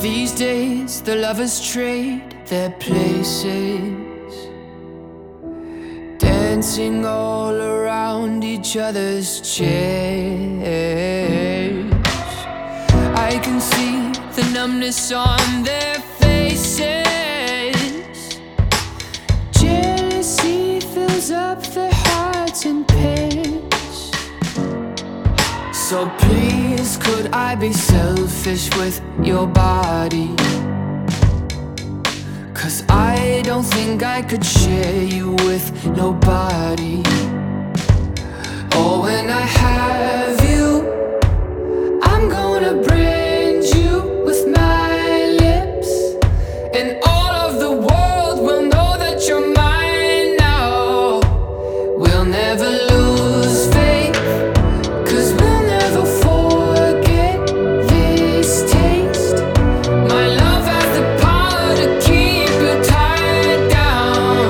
These days the lovers trade their places, dancing all around each other's chairs. I can see the numbness on their faces. Jealousy fills up their hearts in pairs. So please, could I be selfish with your body? 'Cause I don't think I could share you with nobody. Oh, when I have you, I'm gonna brand you with my lips, and all of the world will know that you're mine now. We'll never lose faith, 'cause we'll never forget this taste. My love has the power to keep you tied down.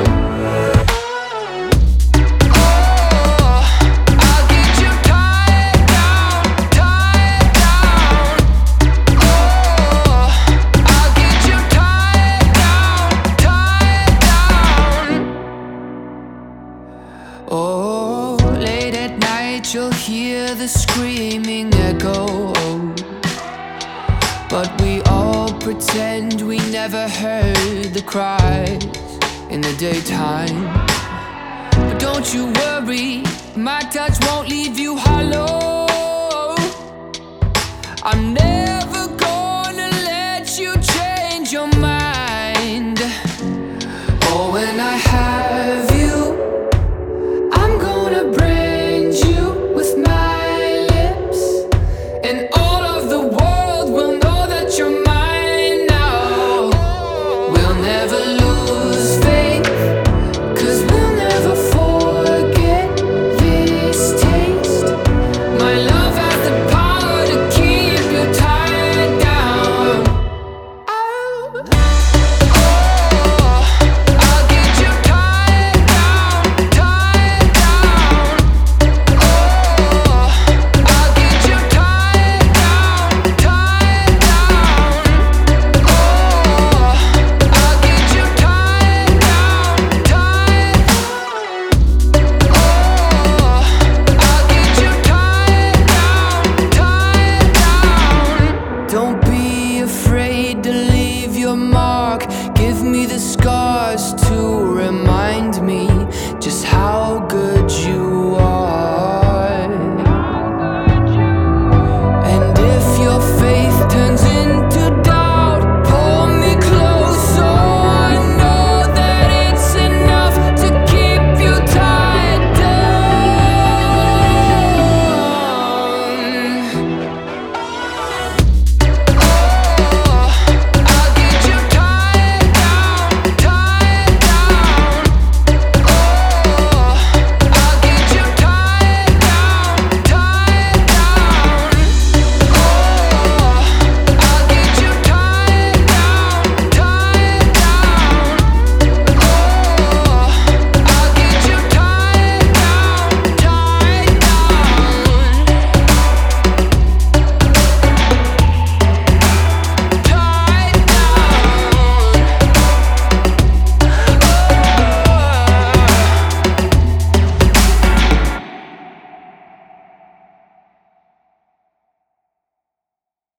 Oh, I'll get you tied down, tied down. Oh, I'll get you tied down, tied down. Oh, late at night you'll hear the screaming echo, but we all pretend we never heard the cries in the daytime. But don't you worry, my touch won't leave you hollow.